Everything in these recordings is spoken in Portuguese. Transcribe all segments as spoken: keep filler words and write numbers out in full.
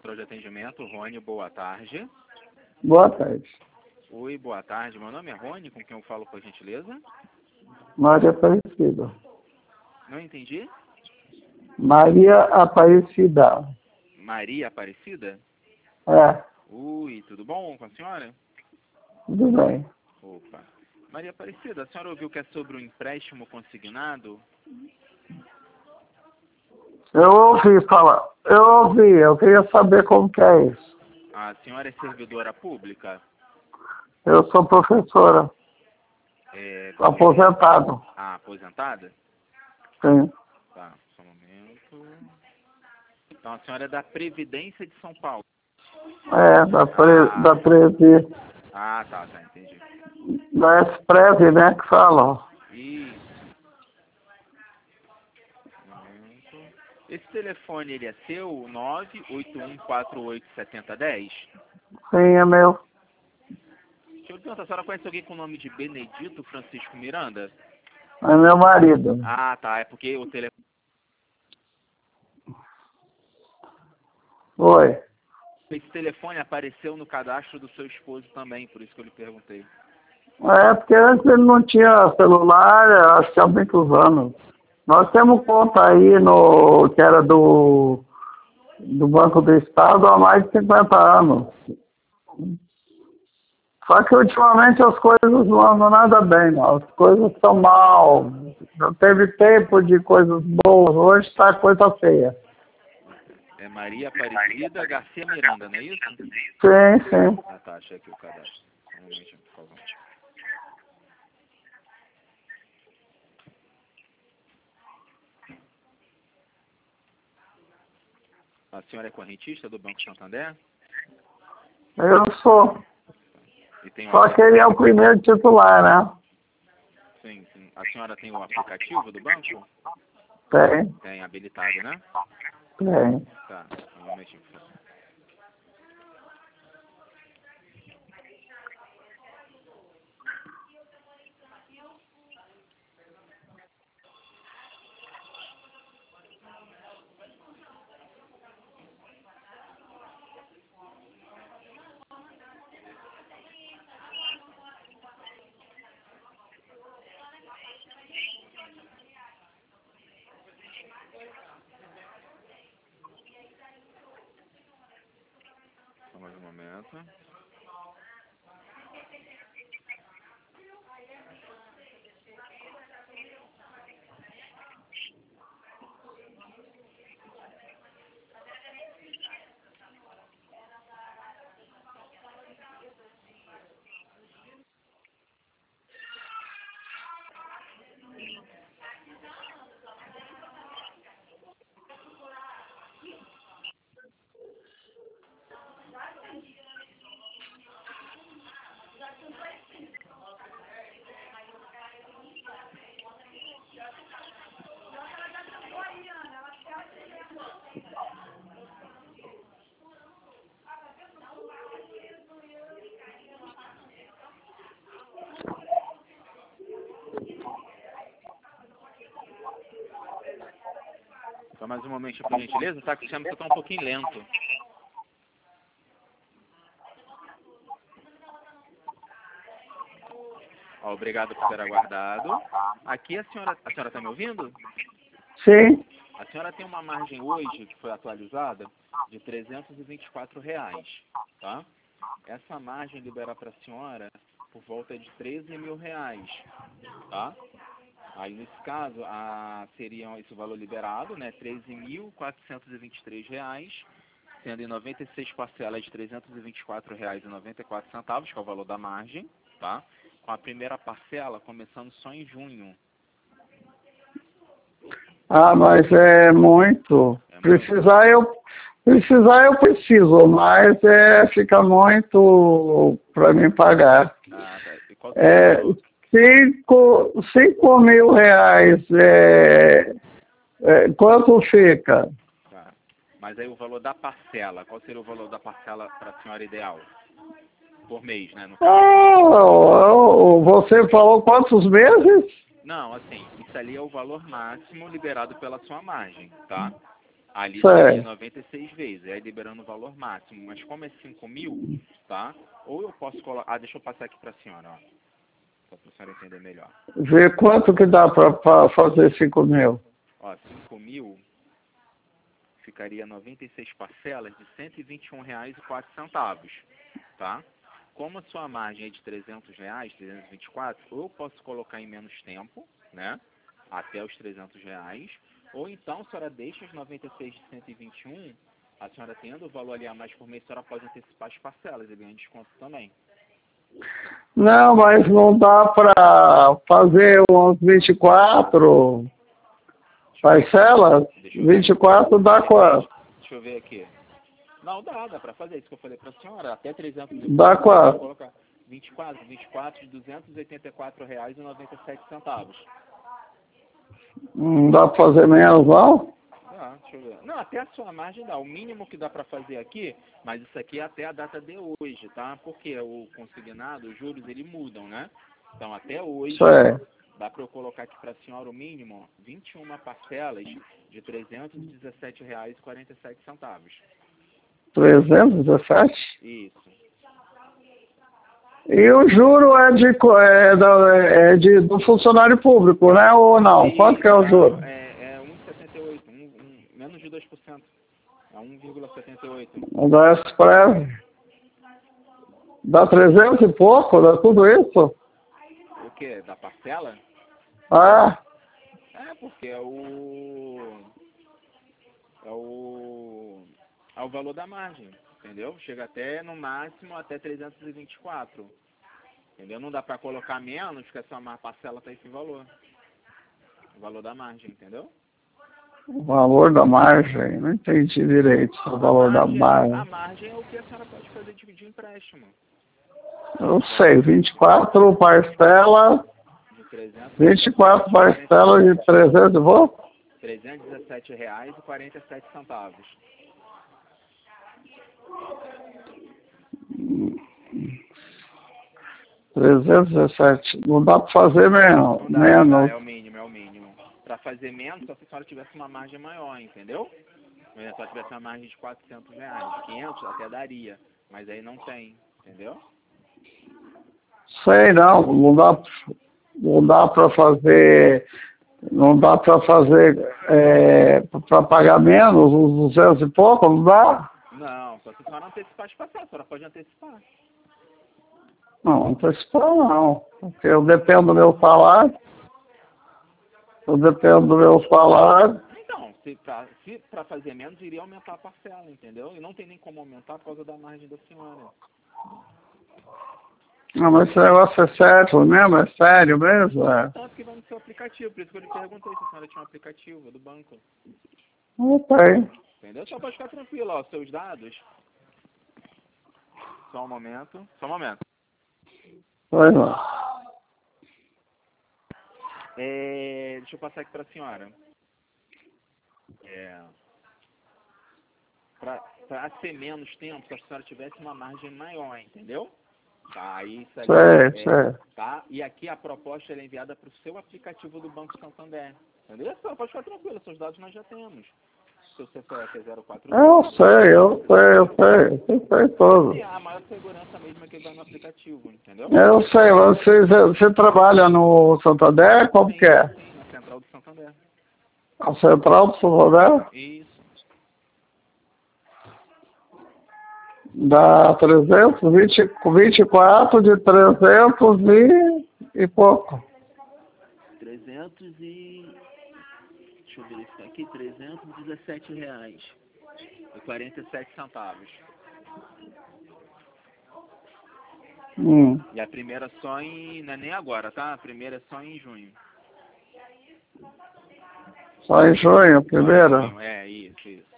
central de atendimento, Rony, boa tarde. Boa tarde. Oi, boa tarde. Meu nome é Rony, com quem eu falo, por gentileza? Maria Aparecida. Não entendi? Maria Aparecida. Maria Aparecida? É, Ui, tudo bom com a senhora? tudo bem. Opa. Maria Aparecida, a senhora ouviu que é sobre o empréstimo consignado? Eu ouvi falar, eu ouvi, eu queria saber como que é isso. A senhora é servidora pública? Eu sou professora, É, aposentado. ah, aposentada? Sim, Tá, só um momento. Então a senhora é da Previdência de São Paulo? é, da, pre, Ah, da Presi, ah tá, tá, entendi. da Express, né, que falam. Isso. Um momento. Esse telefone, ele é seu? nove oito um quatro oito sete zero um zero? Sim, é meu. Deixa eu lhe perguntar, a senhora conhece alguém com o nome de Benedito Francisco Miranda? É meu marido. Ah, tá, é porque o telefone... Oi. Esse telefone apareceu no cadastro do seu esposo também, por isso que eu lhe perguntei. É, porque antes ele não tinha celular, acho que há muitos anos. Nós temos conta aí no, que era do, do Banco do Estado há mais de cinquenta anos. Só que ultimamente as coisas não andam nada bem, não. As coisas estão mal. Já teve tempo de coisas boas, hoje está coisa feia. É Maria Aparecida Garcia Miranda, não é isso? Sim, sim. Ah, tá, achei aqui o cadastro. Um momentinho, por favor. A senhora é correntista do Banco Santander? Eu sou. E tem o Só que ele é o primeiro titular, né? Sim, sim. A senhora tem o aplicativo do banco? Tem, Tem, habilitado, né? tem. Tá, um momentinho, por favor. Só mais um momento. Só mais um momentinho, por gentileza, tá? Que o sistema está um pouquinho lento. Ó, obrigado por ter aguardado. Aqui a senhora... A senhora está me ouvindo? Sim. A senhora tem uma margem hoje, que foi atualizada, de trezentos e vinte e quatro reais, tá? Essa margem libera para a senhora por volta de treze mil reais, tá? Aí, nesse caso, a, seria esse valor liberado, né? treze mil quatrocentos e vinte e três reais, sendo em noventa e seis parcelas de trezentos e vinte e quatro reais e noventa e quatro centavos, que é o valor da margem, tá? Com a primeira parcela começando só em junho. Ah, mas é muito. É muito? Precisar eu, precisar eu preciso, mas é, fica muito para mim pagar. Ah, tá. E qual seria o É, valor? cinco, cinco mil reais, é, é, quanto fica? Tá. Mas aí o valor da parcela, qual seria o valor da parcela para a senhora ideal? Por mês, né, no caso? Oh, você falou quantos meses? Não, assim, isso ali é o valor máximo liberado pela sua margem, tá? Ali Sei. seria noventa e seis vezes, aí liberando o valor máximo. Mas como é cinco mil, tá? Ou eu posso colocar... Ah, deixa eu passar aqui para a senhora, ó. Só para a senhora entender melhor. Ver quanto que dá para fazer cinco mil. Ó, cinco mil ficaria noventa e seis parcelas de cento e vinte e um reais e quatro centavos, tá? Como a sua margem é de trezentos reais, trezentos e vinte e quatro, ou eu posso colocar em menos tempo, né? Até os trezentos reais, ou então a senhora deixa os noventa e seis de cento e vinte e um, a senhora tendo o valor ali a mais por mês, a senhora pode antecipar as parcelas e ganhar desconto também. Não, mas não dá para fazer uns vinte e quatro parcelas? vinte e quatro dá quanto? Deixa eu ver aqui. Não, dá, dá para fazer isso que eu falei para a senhora. Até trezentos e Dá quanto? colocar vinte e quatro, vinte e quatro de duzentos e oitenta e quatro reais e noventa e sete centavos. Não dá para fazer menos, não? Ah, deixa eu ver. Não, até a sua margem dá. O mínimo que dá para fazer aqui, mas isso aqui é até a data de hoje, tá? Porque o consignado, os juros, eles mudam, né? Então, até hoje, Sei. dá para eu colocar aqui para a senhora o mínimo, ó, vinte e uma parcelas de trezentos e dezessete reais e quarenta e sete centavos. trezentos e dezessete? Isso. E o juro é de, co- é, da- é de do funcionário público, né? Ou não? Quanto que é o juro? É, é um vírgula setenta e oito, um, um, menos de dois por cento. É um vírgula setenta e oito. O da Express dá trezentos e pouco, dá tudo isso? O quê? Da parcela? Ah, É, porque é o... É o... É o valor da margem, entendeu? Chega até, no máximo, até trezentos e vinte e quatro. Entendeu? Não dá pra colocar menos, porque essa ma- parcela tá esse valor. O valor da margem, entendeu? o valor da margem, não entendi direito o valor da A margem, a margem. margem é o que a senhora pode fazer de, de empréstimo. Eu sei, vinte e quatro parcelas, De trezentos e vinte e quatro dezessete, parcelas de trezentos e pouco? trezentos e dezessete reais e quarenta e sete centavos. trezentos e dezessete. Não dá para fazer menos. Não dá, não dá, menos. é o mínimo, é o mínimo. Para fazer menos, só se a senhora tivesse uma margem maior, entendeu? Se a senhora tivesse uma margem de quatrocentos reais, quinhentos até daria, mas aí não tem, entendeu? Sei não, não dá, não dá para fazer, não dá para fazer, é, para pagar menos, uns duzentos e pouco, não dá? Não, só se a senhora antecipar as passagens, a senhora pode antecipar. Não, antecipar não, porque eu dependo do meu salário, eu dependo do meu salário. Então, se para se pra fazer menos, iria aumentar a parcela, entendeu? E não tem nem como aumentar por causa da margem da senhora. Não, mas esse negócio é sério mesmo, é sério mesmo, é. Tanto que vai no seu aplicativo, por isso que eu lhe perguntei se a senhora tinha um aplicativo do banco. Não tem. Entendeu? Só pode ficar tranquilo, ó, os seus dados. Só um momento, só um momento. Pois não. É, deixa eu passar aqui para a senhora. É, para ser menos tempo, se a senhora tivesse uma margem maior, entendeu? Tá, aí isso aí, Sei, é, sei. tá? E aqui a proposta ela é enviada para o seu aplicativo do Banco Santander. Entendeu? A senhora pode ficar tranquila, seus dados nós já temos. Seu C P F é zero quatro Eu sei, eu sei, eu sei, eu sei todo. E a maior segurança mesmo é que vai no aplicativo, entendeu? Eu sei, você, você trabalha no Santander? Como Sim, que é? sim, na central do Santander. A central do Santander? Isso. Dá trezentos e vinte, vinte e quatro de trezentos e, e pouco. trezentos e... Deixa eu verificar aqui, trezentos e dezessete reais e quarenta e sete centavos. Hum. E a primeira só em... Não é nem agora, tá? A primeira é só em junho. Só em junho, a Só em primeira? junho, é, isso, isso.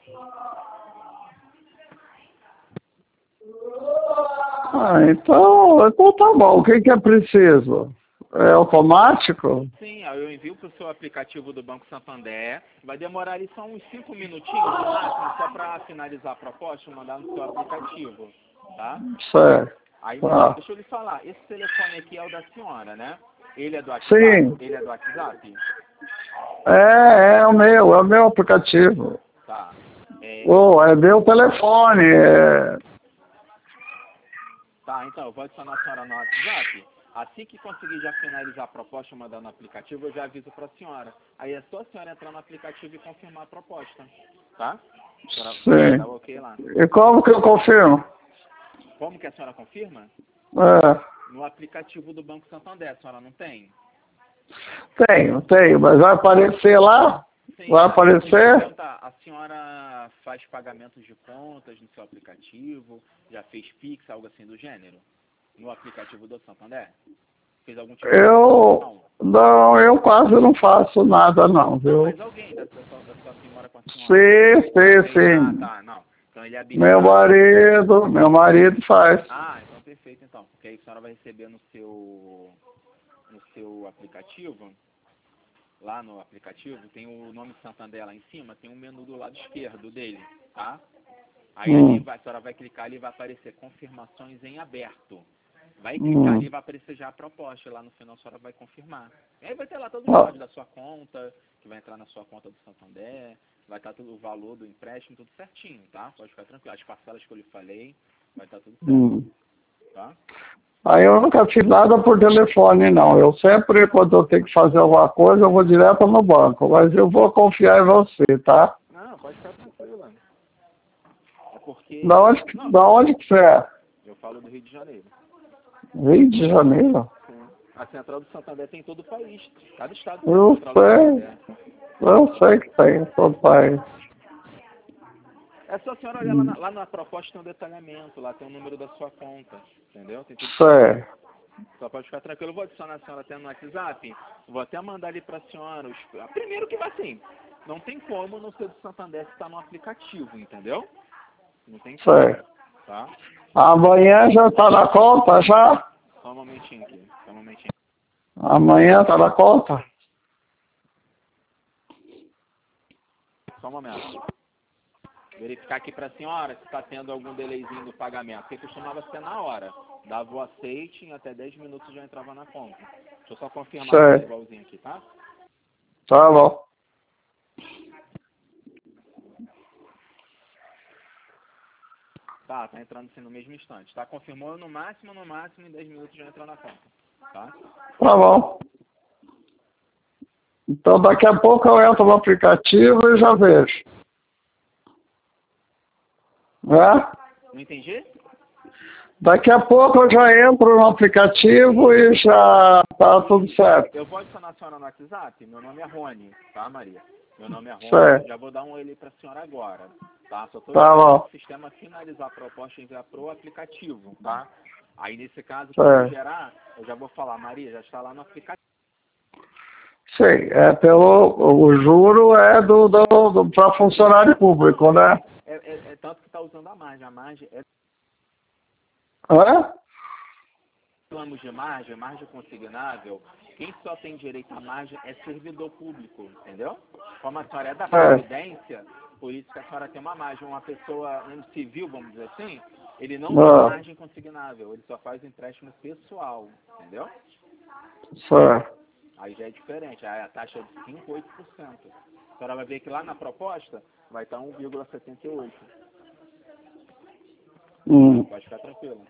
Ah, então, então tá bom. O que, que é preciso? É automático? Sim, aí eu envio para o seu aplicativo do Banco Santander. Vai demorar ali só uns cinco minutinhos no máximo, só para finalizar a proposta e mandar no seu aplicativo, tá? Certo. Aí, Tá. deixa eu lhe falar, esse telefone aqui é o da senhora, né? Ele é do WhatsApp? Sim. Ele é do WhatsApp? É, é o meu, é o meu aplicativo. Tá. Oh, é meu telefone. É... Tá, então, eu vou adicionar a senhora no WhatsApp. Assim que conseguir já finalizar a proposta, mandar no aplicativo, eu já aviso para a senhora. Aí é só a senhora entrar no aplicativo e confirmar a proposta, tá? A senhora vai dar Sim. o ok lá. E como que eu confirmo? Como que a senhora confirma? É. No aplicativo do Banco Santander, a senhora não tem? Tenho, tenho, mas vai aparecer lá? Sim, Vai a, deixa eu aparecer? perguntar, a senhora faz pagamentos de contas no seu aplicativo? Já fez Pix, algo assim do gênero? No aplicativo do Santander? Fez algum tipo de Eu, transação? não, eu quase não faço nada não, Não, viu? mas alguém da, da, sua, da sua quem mora com a senhora. Sim, sim, Fez? Ah, sim. tá, não. Então ele é Meu habilitado. marido, meu marido faz. Ah, então perfeito então. Porque aí a senhora vai receber no seu, no seu aplicativo, lá no aplicativo, tem o nome Santander lá em cima, tem um menu do lado esquerdo dele, tá? Aí ali Hum, vai, a senhora vai clicar ali e vai aparecer confirmações em aberto. Vai clicar ali hum. e vai aparecer já a proposta. E lá no final a senhora vai confirmar. E aí vai ter lá todos os Ó, dados da sua conta, que vai entrar na sua conta do Santander, vai estar todo o valor do empréstimo, tudo certinho, tá? Pode ficar tranquilo. As parcelas que eu lhe falei, vai estar tudo certo, hum. tá? Aí eu nunca fiz nada por telefone não. Eu sempre, quando eu tenho que fazer alguma coisa, eu vou direto no banco. Mas eu vou confiar em você, tá? Não, pode ficar tranquila. É porque... Da onde, Não, da onde que você é? eu falo do Rio de Janeiro. Rio de Janeiro? Sim. A Central do Santander tem em todo o país. Cada estado tem uma Eu Central do sei. Santander. Eu sei que tem, todo país. É só a senhora olhar lá na, lá na proposta, tem um detalhamento, lá tem o número da sua conta, entendeu? Tem tudo certinho. Sei. Só pode ficar tranquilo. Eu vou adicionar a senhora até no WhatsApp, vou até mandar ali para a senhora. Os, ah, primeiro que vai assim, não tem como não ser do Santander se está no aplicativo, entendeu? Não tem como, Sei. tá? Amanhã já tá na conta, já? Só um momentinho aqui, só um momentinho. Amanhã tá na conta? Só um momento. Verificar aqui para a senhora se está tendo algum delayzinho do pagamento, porque costumava ser na hora. Dava o aceite, em até dez minutos já entrava na conta. Deixa eu só confirmar se tá Sei. igualzinho aqui, tá? Tá bom. Tá, tá entrando assim no mesmo instante. Tá? Confirmou no máximo, no máximo, em dez minutos já entrou na conta. Tá? Tá bom. Então daqui a pouco eu entro no aplicativo e já vejo. Né? Não entendi? Daqui a pouco eu já entro no aplicativo e já tá tudo certo. Eu vou adicionar a senhora no WhatsApp. Meu nome é Rony, tá, Maria? Meu nome é Rony. Certo. Já vou dar um oi pra senhora agora, tá? Só tô Tá esperando bom. o sistema finalizar a proposta e enviar pro aplicativo, tá? Aí, nesse caso, quando Certo. gerar, eu já vou falar, Maria, já está lá no aplicativo. Sei, é pelo, o juro é do, do, do para funcionário público, Não, é, né? é, é, é tanto que está usando a margem. A margem é Hã? falamos de margem, margem consignável, quem só tem direito à margem é servidor público, entendeu? Como a senhora é da É. Previdência, por isso que a senhora tem uma margem. Uma pessoa, um civil, vamos dizer assim, ele não tem Ah, margem consignável, ele só faz empréstimo pessoal, entendeu? certo. Aí já é diferente, aí a taxa é de cinco, oito por cento. A senhora vai ver que lá na proposta vai estar um vírgula setenta e oito. Hum. Pode ficar tranquilo.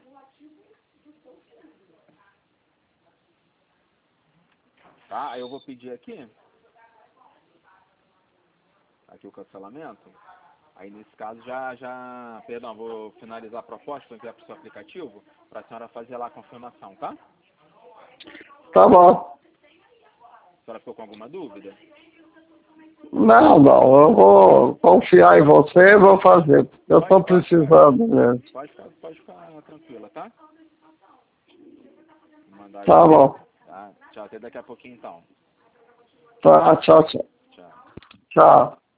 Tá? Aí eu vou pedir aqui, aqui o cancelamento. Aí nesse caso já, já, perdão, vou finalizar a proposta, vou enviar para o seu aplicativo, para a senhora fazer lá a confirmação, tá? Tá bom. A senhora ficou com alguma dúvida? Não, não, eu vou confiar em você e vou fazer. Eu Pode, estou pode ficar, precisando mesmo. pode ficar, pode ficar tranquila, tá? Vou mandar já Tá aqui, bom. tá? Tchau, até daqui a pouquinho então. Tá, tchau, tchau. Tchau. Tchau.